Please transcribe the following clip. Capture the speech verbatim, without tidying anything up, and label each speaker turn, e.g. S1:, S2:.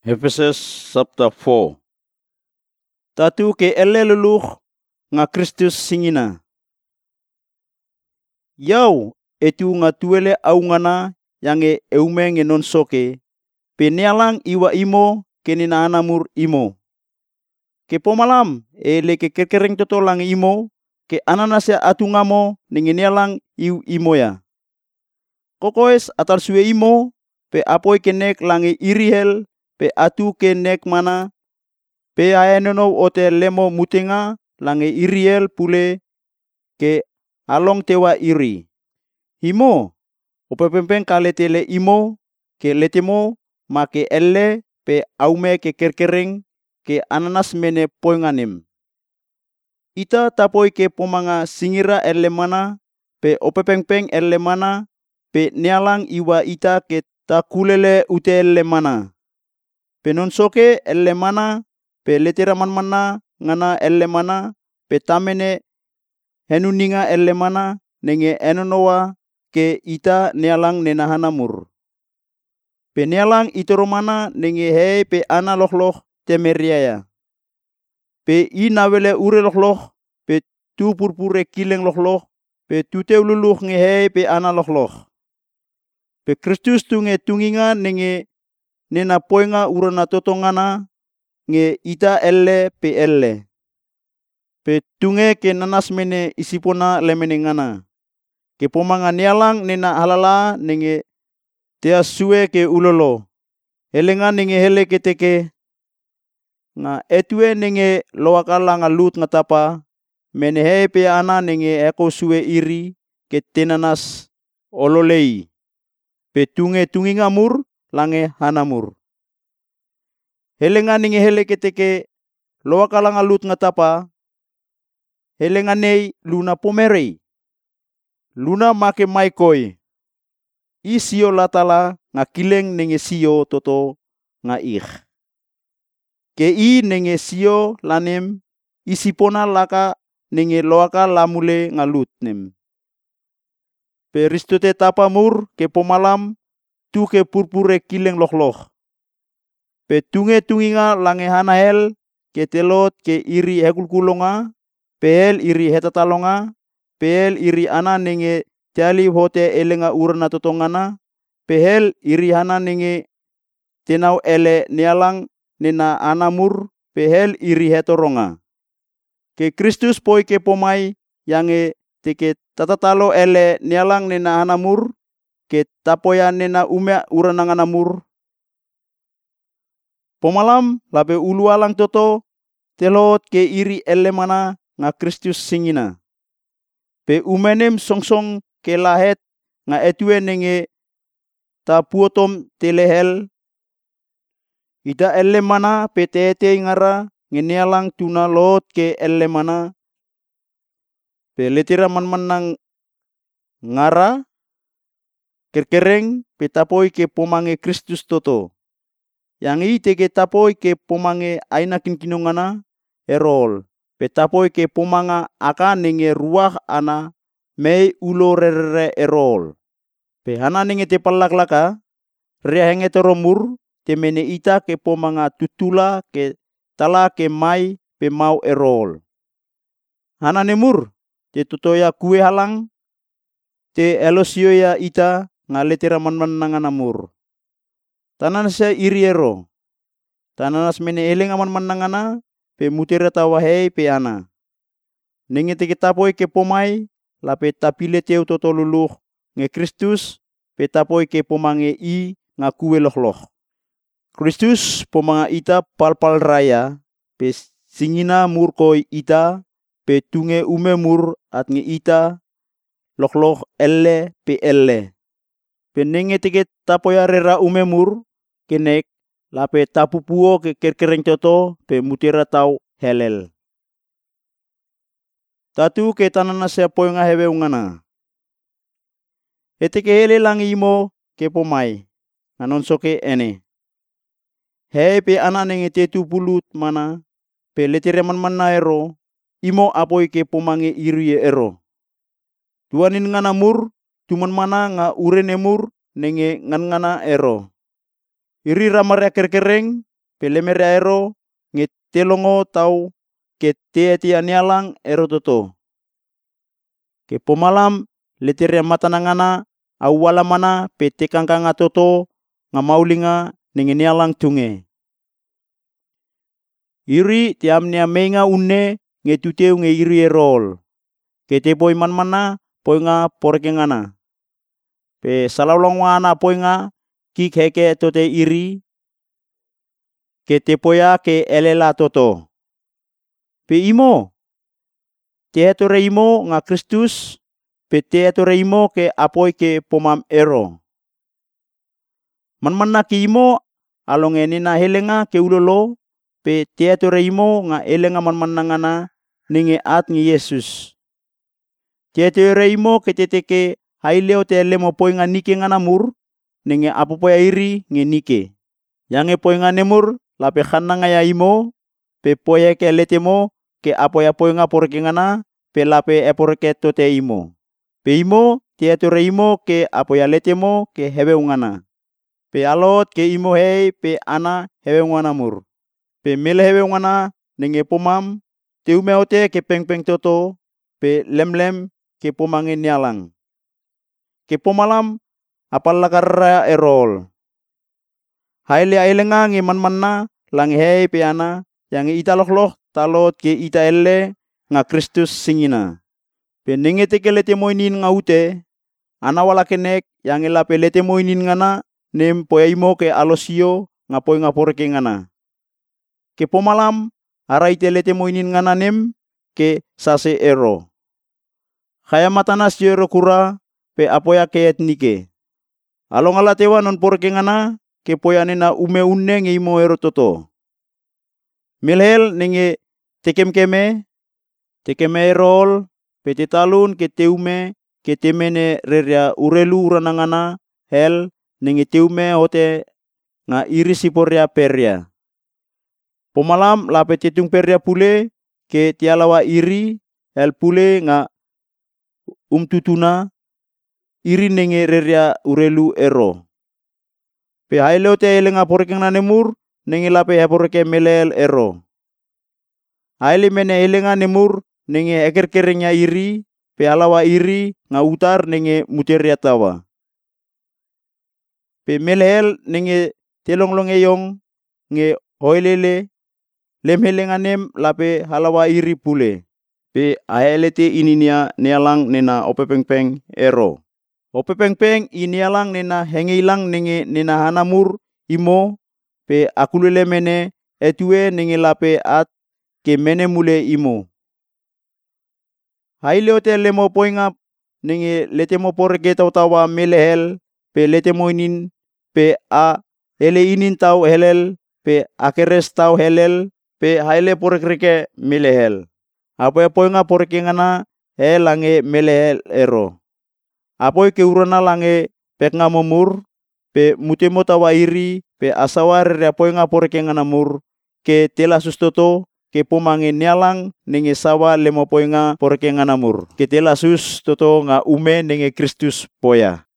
S1: Efesus chapter four. Tatu ke ele luluh nga Kristus singina. Yau etu nga tuele au ngana yange eume nge non soke. Penialang iwa imo kenina anamur imo. Ke pomalam ele ke kerkereng toto lang imo ke ananasya atungamo ningenialang iu imo ya. Kokoes atar suwe imo pe apoi kenek langi irihel pe atu ke nek mana pe aenono ote lemo mutenga lange iriel pule ke along tewa iri. Imo opepempeng kaletele imo ke letemo make elle pe aume ke kerkereng ke ananas mene poinganem. Ita tapoi ke pomanga singira elle mana pe opepengpeng elle mana pe nialang iwa ita ke takulele ute elle mana. Penon soke elle mana pe letera mana ngana elle mana pe tamene henuninga elle mana nenge enonoa ke ita nialang nenahanamur. Pe nialang itoro mana nenge hei pe ana loh-loh temeriaya. Pe inawele ure loh-loh pe tu purpure kileng loh-loh pe tuteu luluh nge hei pe ana loh-loh. Pe Kristus tu nge tunginga nenge nena poinga urana totongana nge ita elle pe elle. Pe tunge ke nanas mene isipona lemene ngana. Ke pomanga nialang nena halala nenge tea sue ke ulolo. Helenga nenge hele keteke. Nga etue nenge loakala nga lut ngatapa. Mene he pe ana nenge eko sue iri ke tenanas ololei. Pe tunge tunginga mur lange hanamur. Helenga nenge hele keteke loakala nga lut ngatapa. Helenga nei luna pomerei. Luna make maikoi. I sio latala nga kileng nenge sio toto nga ich. Ke i nenge sio lanem isipona laka nenge loaka lamule nga lut nem. Pe ristote tapamur ke pomalam tu ke purpure kileng loh-loh. Pe tunge tunginga lange hanahel ke telot ke iri hekulkulonga, pehel iri hetatalonga, pehel iri ana nenge jali hote elenga urana totongana, pehel iri hana nenge tenau ele nialang nena anamur, pehel iri hetoronga. Ke Kristus poi ke pomai yange teke tatatalo ele nialang nena anamur, ke tapoya nena umea urananganamur. Pomalam labe ulualang toto telot ke iri ele mana nga Kristus singina. Pe umenem songsong ke lahet nga etue nenge tapuotom telehel. Ida ele mana pe tete ngara ngenialang tuna lot ke ele mana. Pe letira man-manang ngara kerkereng pe tapoi ke pomange Kristus toto. Yang i teke tapoi ke pomange aina kinkinongana erol. Pe tapoi ke pomanga aka nenge ruah ana mei ulo rere erol. Pe hana nenge te palaklaka rea henge toromur temene ita ke pomanga tutula ke tala ke mai pe mau erol. Hana nemur te totoya kue halang te elosioya ita nga letera man-mananganamur. Tananasya iri ero. Tananas mene elenga man-manangana pe mutera tawa hei pe ana. Nenge teke tapoi ke pomai la pe tapile teu toto luluh nge Kristus pe tapoi ke pomange i nga kue loh-loh. Kristus pomanga ita palpal raya pe singina mur koi ita pe tunge ume mur at nge ita loh-loh elle pe elle. Pe nenge teke tapoya rera ume mur kenek la pe tapupuo ke kerkereng toto pe mutera tau helel. Tatu ke tananasya poinga hewe ungana. Eteke hele lang imo ke pomai. Nganon soke ene. Hei pe ana nenge tetu pulut mana. Pe letere man-mana ero. Imo apoi ke pomange iri ero. Tuanin ngana mur. Tuman mana nga urene mur. Nenge ngan ngana ero. Iri ramaria kerkereng. pelemere ero nge telongo tau ke te ti anialang ero toto. Ke pomalam leteria matanangana awala mana pe tekangkanga toto ngamaulinga nenge nialang tunge. Iri ti amnia menga unne nge tuteu nge iri erol. Ke te poi manmana poinga porkengana. Pe salawlangwana poinga kik heke tote iri. Ke te poya ke elela toto. Pe imo te etore imo nga Kristus pe te etore imo ke apoi ke pomam ero. Manmana ki imo alonge nina helenga ke ulolo pe te etore imo nga elenga manmana ngana ninge at ngi Yesus. Te etore imo ke te teke haileo te lemo poinga nike ngana mur ninge apopoya iri nge nike. Yange poinga nemur lape khananga ya imo pe poya ke letemo ke apoya poinga porke ngana pe lape eporke tote imo. Pe imo te etore imo ke apoya letemo ke hebe ungana. Pe alot ke imo hei pe ana hebe ungana mur. Pe mele hebe ungana ninge pomam te ume ote ke peng-peng toto pe lem-lem ke pomange nialang. Ke pomalam apalakarra erol. Haile ailenga nge manmanna lang hei pe ana yang italokloh talot ke ita elle nga Kristus singina. Pe nenge teke letemo inin nga ute ana wala kenek yang elape letemo inin ngana nem poya imo ke alosio nga poi nga porke ngana. Ke pomalam ara ite letemo inin ngana nem ke sase ero. Kaya matanas yo ero kura pe apoya ke etnike. Alongala tewa non porke ngana ke poya nena ume unne nge imo ero toto. Milhel nenge tekemkeme tekeme erol pe te talun ke teume ke temene reria urelu uranangana hel nenge teume hote nga iri siporia peria. Pomalam lape tetung peria pule ke tialawa iri hel pule nga umtutuna iri nenge reria urelu ero. Pe haileo te elenga porke ngana nemur nenge lape heporke melel ero. Haile mene elenga nemur nenge ekerkerengnya iri pe alawa iri nga utar nenge muteria tawa. Pe melel nenge telonglongeyong nge hoilele lemhelenga nem lape halawa iri pule. Pe aelete ininia nialang nena opepengpeng ero. Opepengpeng inialang nena hengeilang nenge nena hanamur imo pe akulele mene etue nenge lape at ke mene mule imo. Haileo te lemo poinga nenge letemo porke tautawa melehel pe letemo inin pe a hele inin tau helel pe akeres tau helel pe haile porekreke melehel. Apoya poinga porke ngana he lange melehel ero. Apoy ke urana lange peknga momur pe mutemo tawa iri pe asawar ria poinga porke ngana mur ke tela sustoto ke pomange nialang nenge sawa lemo poinga porke ngana mur. Ke tela sus toto nga ume nenge Kristus poya.